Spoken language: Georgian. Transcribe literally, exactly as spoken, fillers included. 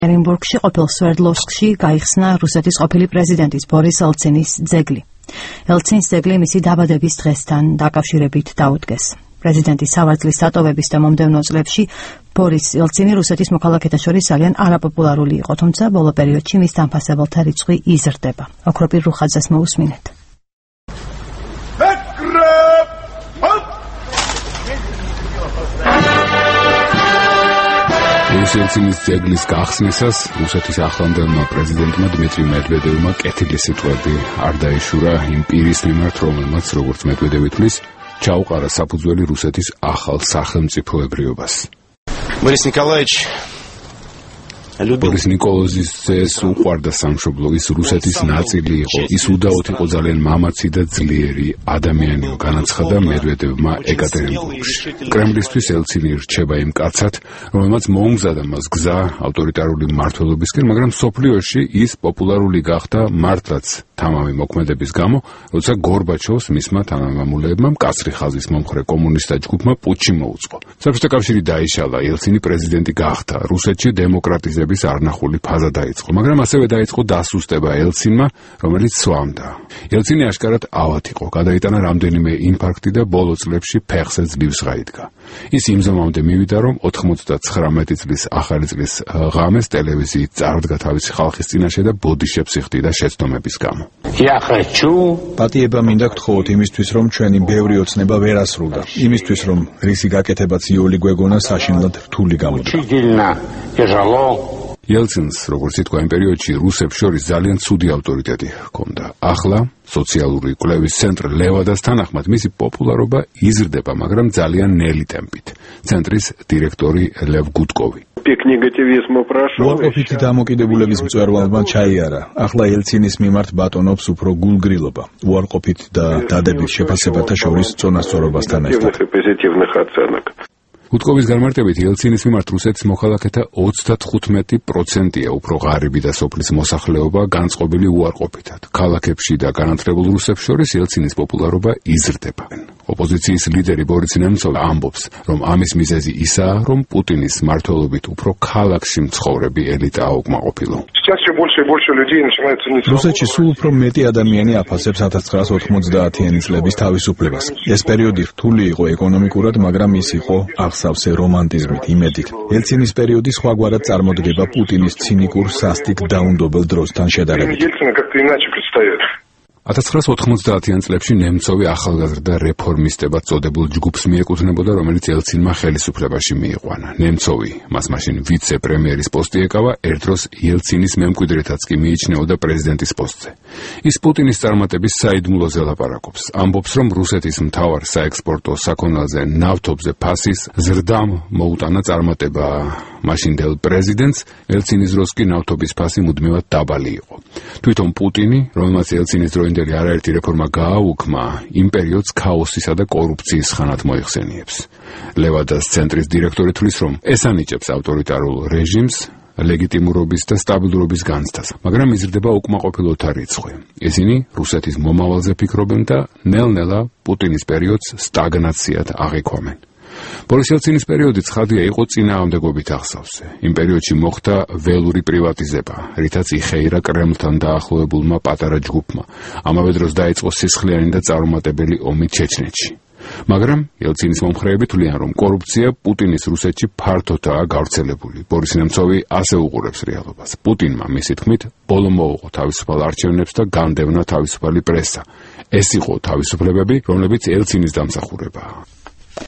ერინბურგში ყოფილ სვერდლოვსკში გაიხსნა რუსეთის ყოფილი პრეზიდენტის ბორის ელცინის ძეგლი. ელცინს ძეგლი მისი დაბადების დღესთან დაკავშირებით დაუდგეს. პრეზიდენტის სავარძლის დატოვების და მომდევნო წლებში ბორის ელცინი რუსეთის მოქალაქეთა შორის ძალიან არაპოპულარული იყო, თუმცა ბოლო პერიოდში მის დამფასებელთა რიცხვი იზრდება. ოქროპირ რუხაძეს მოусმინეთ. ელცინის ძეგლის გახსნისას რუსეთის ახლანდელმა პრეზიდენტმა დმიტრი მედვედევმა კეთილი სიტყვები არ დაიშურა იმ პირის მიმართ, რომელმაც, როგორც მედვედევი თვლის, ჩაუყარა საფუძველი რუსეთის ახალ სახელმწიფოებრიობას. Boris Nikolaevich ბორის ნიკოლოზის უყვარდა სამშობლო, ის რუსეთის ნაწილი იყო, ის უდაოდ იყო ძალიან მამაცი და ძლიერი ადამიანი, განაცხადა მედვედევმა ეკატერინბურგში. კრემლისთვის ელცინი რჩება იმ კაცად, რომელმაც მოუმზადა მას გზა ავტორიტარული მმართველობისკენ, მაგრამ მსოფლიოში ის პოპულარული გახდა მართლაც თამამი მოქმედების გამო, როცა გორბაჩოვს მისმა თანამემამულეებმა მკაცრი ხაზის მომხრე კომუნისტთა ჯგუფმა პუტჩი მოუწყო. საბჭოთა კავშირი დაიშალა, ელცინი პრეზიდენტი გახდა, რუსეთში დემოკრატიზება არნახული ფაზა დაიწყო, მაგრამ ასევე დაიწყო დასუსტება ელცინმა, რომელიც სვამდა. ელცინი აშკარად ავად იყო, გადაიტანა რამდენიმე ინფარქტი და ბოლო წლებში ფეხზე ძლივს გაიდგა. ის იმ ზომამდე მივიდა, რომ ოცდათხუთმეტი წლის ახალი წლის ღამეს ტელევიზიით წარდგა თავისი ხალხის წინაშე და ბოდიშებს იხდიდა შეცდომების გამო. პატიება მინდა გთხოვოთ იმისთვის, რომ ჩვენი ბევრი ოცნება ვერ ასრულდა, იმისთვის, რომ რისი გაკეთებაც იოლი გვეგონა საშინლად რთული გამოდრა. ელცინს, როგორც ითქვა, იმ პერიოდში რუსებს შორის ძალიან ცუდი ავტორიტეტი ჰქონდა. ახლა სოციალური კვლევის ცენტრ ლევადას თანახმად მისი პოპულარობა იზრდება, მაგრამ ძალიან ნელი ტემპით. ცენტრის დირექტორი ლევ გუდკოვი. უარყოფითი დამოკიდებულების მწვერვალმა ჩაიარა. ახლა ელცინის მიმართ ბატონობს უფრო გულგრილობა, უარყოფით და დადებით შეფასებათა შორის წონასწორობასთან ერთად. გუდკოვის განმარტებით, ელცინის მიმართ რუსეთის მოქალაქეთა ოცდათხუთმეტი პროცენტია უფრო ღარიბი და სოფლის მოსახლეობა განწყობილი უარყოფითად. ქალაქებში და განათლებულ რუსებს შორის ელცინის პოპულარობა იზრდება. ოპოზიციის ლიდერი ბორის ნემცოვი ამბობს, რომ ამის მიზეზი ისაა, რომ პუტინის მმართველობით უფრო ქალაქში მცხოვრები ელიტა აუკმაყოფილო. რუსეთში სულ უფრო მეტი ადამიანი აფასებს ათას ცხრაასი ოთხმოცდაათიანი წლების თავისუფლებას. ეს პერიოდი რთული იყო ეკონომიკურად, მაგრამ ის იყო აღსავსე რომანტიზმით, იმედით. ელცინის პერიოდი სხვაგვარად წარმოდგება პუტინის ცინიკურ სასტიკ დაუნდობელ დროსთან შედარებით. ათას ცხრაასი ოთხმოცდაათიან წლებში ნემცოვი ახალგაზრდა რეფორმისტებად წოდებულ ჯგუფს მიეკუთვნებოდა, რომელიც ელცინმა ხელისუფლებაში მიიყვანა. ნემცოვი, მას მაშინ ვიცე-პრემიერის პოსტი ეკავა, ერთ დროს ელცინის მემკვიდრეთაც კი მიიჩნეოდა პრეზიდენტის პოსტზე. ის პუტინის წარმატების საიდუმლოზე ლაპარაკობს. ამბობს, რომ რუსეთის მთავარ საექსპორტო საქონელზე ნავთობზე ფასის ზრდამ მოუტანა წარმატება. მაშინდელ პრეზიდენტს ელცინის დროს კი ნავთობის ფასი მუდმივად დაბალი იყო. თვითონ პუტინი, რომელმაც ელცინის დროინდელი არაერთი რეფორმა გააუქმა, იმ პერიოდს ქაოსისა და კორუფციის ხანად მოიხსენიებს. ლევადას ცენტრის დირექტორი თვლის, რომ ეს ანიჭებს ავტორიტარულ რეჟიმს, ლეგიტიმურობის და სტაბილურობის განცდას, მაგრამ იზრდება უკმაყოფილოთა რიცხვი. ისინი რუსეთის მომავალზე ფიქრობენ და ნელ-ნელა პუტინის პერიოდს სტაგნაციად აღიქვამენ. ბორის ელცინის პერიოდი ცხადია იყო წინააღმდეგობით აღსავსე. იმ პერიოდში მოხდა ველური პრივატიზება, რითაც იხეირა კრემლთან დაახლოებულმა პატარა ჯგუფმა. ამავე დროს დაიწყო სისხლიანი და წარუმატებელი ომი ჩეჩნეთში. მაგრამ ელცინის მომხრეები თვლიან, რომ კორუფცია პუტინის რუსეთში ფართოდაა გავრცელებული. ბორის ნემცოვი ასე უყურებს რეალობას. პუტინმა, მისი თქმით, ბოლო მოუღო თავისუფალ არჩევნებს და განდევნა თავისუფალი პრესა. ეს იყო თავისუფლებები, რომლებიც ელცინის დამსახურებაა.